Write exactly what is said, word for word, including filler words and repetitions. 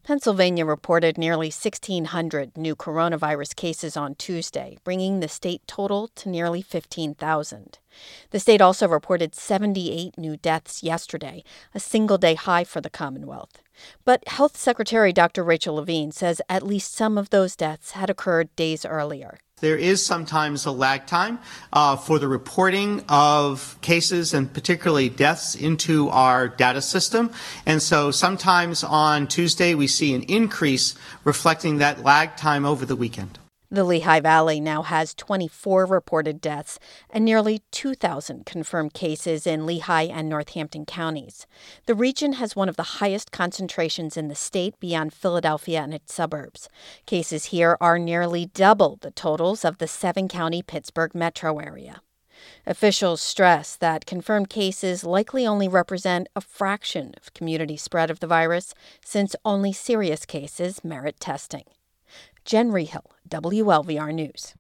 Pennsylvania reported nearly sixteen hundred new coronavirus cases on Tuesday, bringing the state total to nearly fifteen thousand. The state also reported seventy-eight new deaths yesterday, a single-day high for the Commonwealth. But Health Secretary Doctor Rachel Levine says at least some of those deaths had occurred days earlier. There is sometimes a lag time uh, for the reporting of cases and particularly deaths into our data system. And so sometimes on Tuesday we see an increase reflecting that lag time over the weekend. The Lehigh Valley now has twenty-four reported deaths and nearly two thousand confirmed cases in Lehigh and Northampton counties. The region has one of the highest concentrations in the state beyond Philadelphia and its suburbs. Cases here are nearly double the totals of the seven-county Pittsburgh metro area. Officials stress that confirmed cases likely only represent a fraction of community spread of the virus, since only serious cases merit testing. Jen Rehill, W L V R News.